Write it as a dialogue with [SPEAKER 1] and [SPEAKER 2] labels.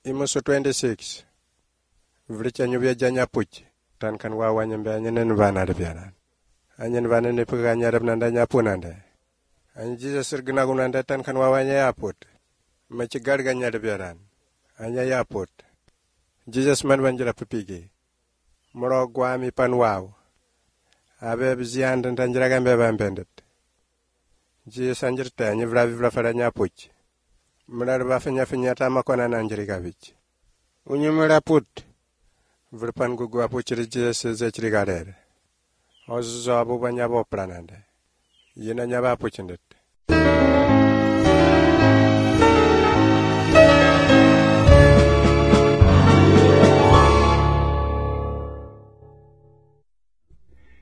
[SPEAKER 1] Amos 26. Vlicha nyubia janya puch. Tan kan wawanya mbe anyen vana de biaran. Anyen vana ne peganya rab nanda nyapunande. Anyen Jesus irgna gunanda tan kan wawanya yaput. Machigar ganya de biaran. Anya yaput. Jesus man banjira pipigi. Moro gwami pan waw. Abe bziand tanjira gambe bambendet. Jesus anjirte anyi vla fara nyapuch. Mrar bafanya fanya tamakona nanjiri gavich. Unyumura put. Vrpan gugu apuchiri Jesus zechiri garer. Ozo abu banya bo planande. Yina nyaba apuchindet.